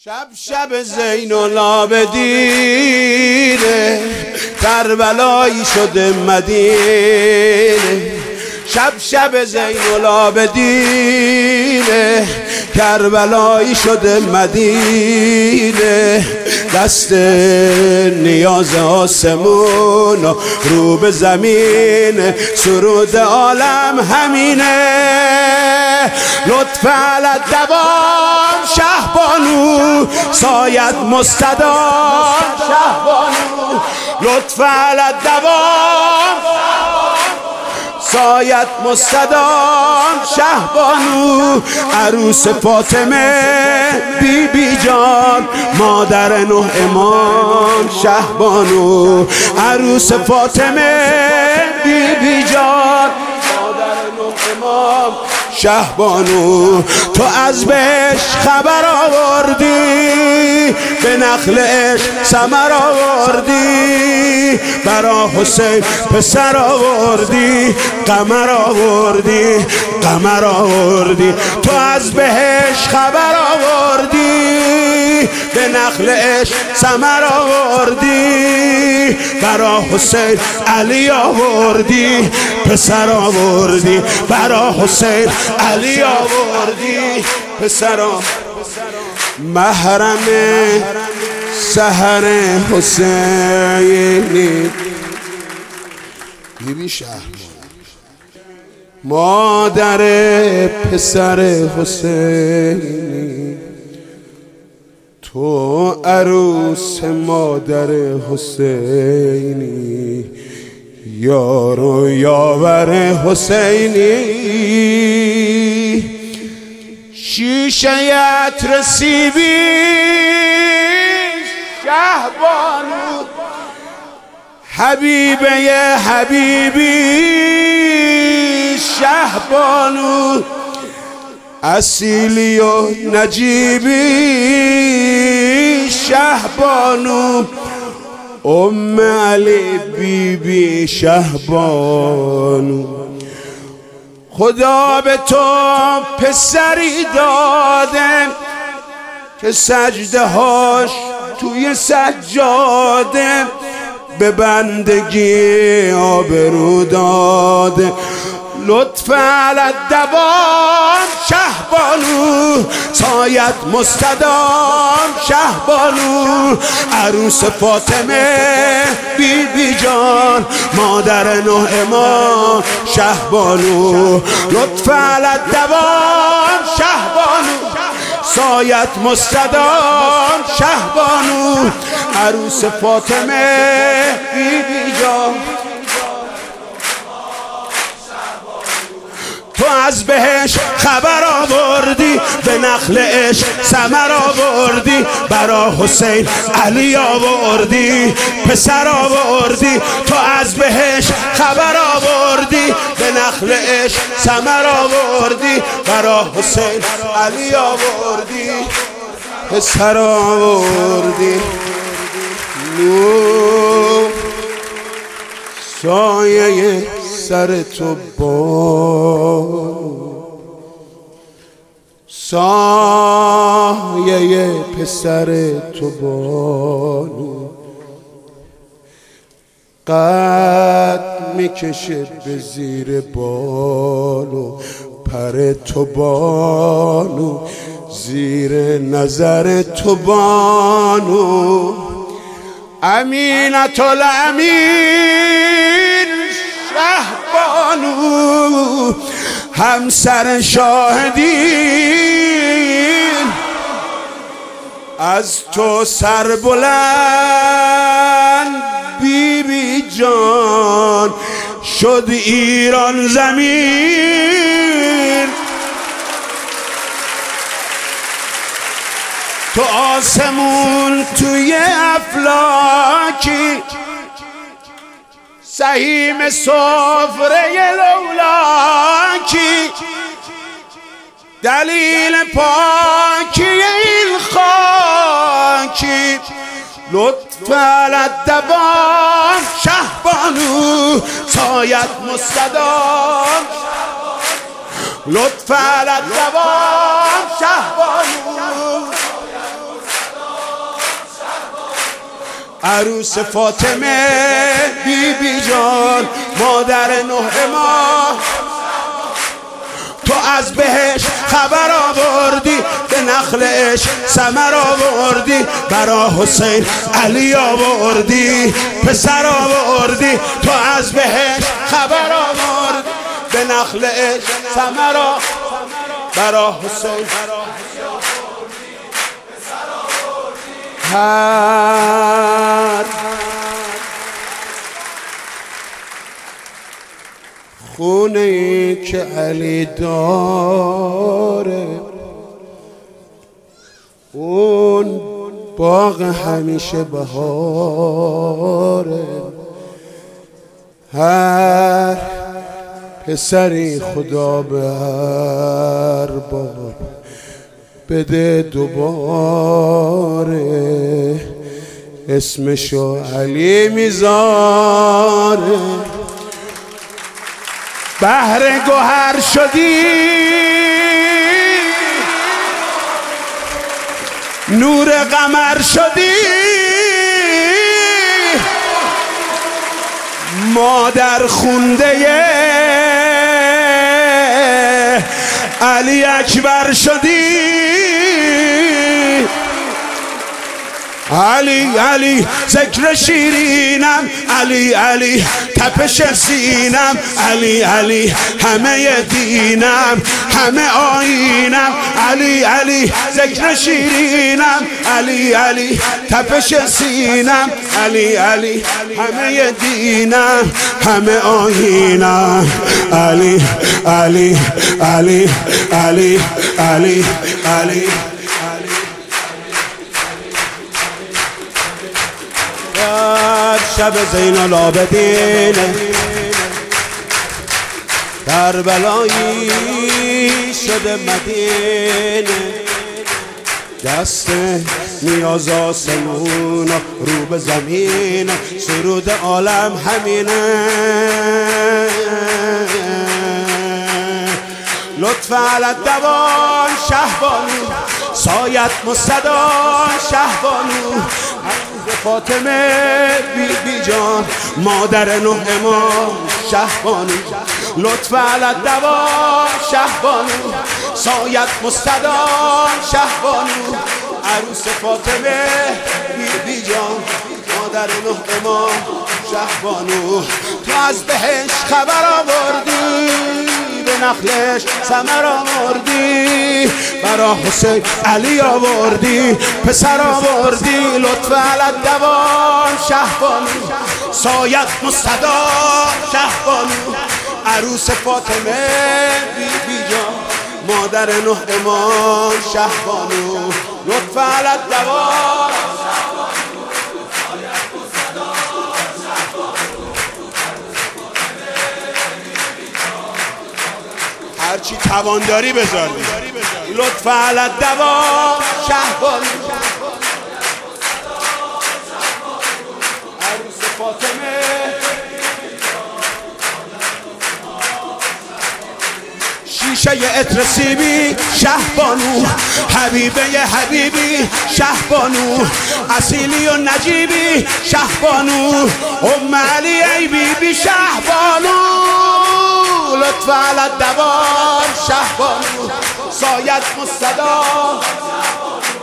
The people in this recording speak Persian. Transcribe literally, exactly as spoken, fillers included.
شب شب زین العابدین کربلایی شده مدینه. شب شب زین العابدین کربلایی شده مدینه. دست نیاز آسمون و رو به زمین، سرود عالم همینه. لطف علی دوام شهبانو، سایت مستدام شهبانو. لطف علی دوام سایت مستدام شهبانو. عروس فاطمه بی بی جان، مادر نه امام شهبانو. عروس فاطمه بی بی جان، مادر نه امام شهبانو. تو از بهشت خبر آوردی، به نخل عشق ثمر آوردی. برا حسین پسر آوردی، قمر آوردی، قمر آوردی. تو از بهشت خبر آوردی، به نخل عشق ثمر آوردی. برا حسین علی آوردی، پسر آوردی. برا حسین علی آوردی، پسر آوردی. محرم سحر حسینی بی بی شهر، مادر پسر حسینی. تو عروس مادر حسینی، یار و یاور حسینی. شیشه عطر سیبی شهبانو، حبیبه حبیبی شهبانو. اصیلی و نجیبی شهبانو. ام علی بی بی شهبانو. خدا به تو پسری داده که سجده هاش توی سجاده، به بندگی آبرو داده. لطف علی دوام شهبانو، سایت مستدام شهبانو. عروس فاطمه بی بی جان، مادر نه امام شهبانو. لطف علی دوام شهبانو، سایت مستدام شهبانو. عروس فاطمه بی بی جان، تو از بهش خبر آوردی، به نخل عشق ثمر آوردی. برا حسین علی آوردی، پسر آوردی. تو از بهش خبر آوردی، به نخل عشق ثمر آوردی. برا حسین علی آوردی، پسر آوردی. نور سایه سر تو بانو، سایه پسر تو بانو. قد میکشه به زیر بالو، پر تو بانو. زیر نظر تو بانو. امینت الامین شهبانو، همسر شاهدین. از تو سر بلند بی بی جان، شد ایران زمین. تو آسمون توی افلاکی، سهیم سفره لولاکی. دلیل پاکی این خاکی. لطف علی دوام شهبانو، سایت مستدام. لطف علی دوام شهبانو، عروس فاطمه بی بی جان مادر نه ماه، تو از بهش خبر آوردی، به نخلش ثمر آوردی، برا حسین علی آوردی، پسر آوردی. تو از بهش خبر آوردی، به نخلش ثمر آوردی، برا حسین هر خونه ای که علی داره اون باغ همیشه بهاره. هر پسری خدا به هر بار بده دوباره، اسمشو علی میذاره. بحر گوهر شدی، نور قمر شدی، مادر خونده علی اکبر شدی. علی علی ذکر شیرینم، علی علی تپش سینم، علی علی همه دینم، همه آیینم. علی علی ذکر شیرینم، علی علی تپش سینم، علی علی همه دینم، همه آیینم. علی علی علی علی علی علی شب زین العابدین کربلایی شده مدینه، دست نیاز آسمون رو به زمین، سرود عالم همینه. لطف علی دوان شهبانو، سایت مصدان شهبانو، فاطمه بی بی جان مادر نه امام شهبانو. لطف علی دوان شهبانو، سایت مصدان شهبانو، عروس فاطمه بی بی جان مادر نه امام شهبانو. تو از بهش خبر آوردی، به نخلش ثمر آوردی، برا حسین علی آوردی، پسر آوردی. لطف علی دوان شهبانو، سایت مصطفی شهبانو، عروس فاطمه بی بی جان مادر نه امام شهبانو. لطف علی دوان هرچی توانداری بذاری. لطف علی دوام شهبانو، عروس فاطمه شیشه عطر سیبی شهبانو، حبیبه حبیبی شهبانو، اصیلی و نجیبی شهبانو، ام علی ای بی بی شهبانو. لطف علی دوام شهبانو، سایت مصطفی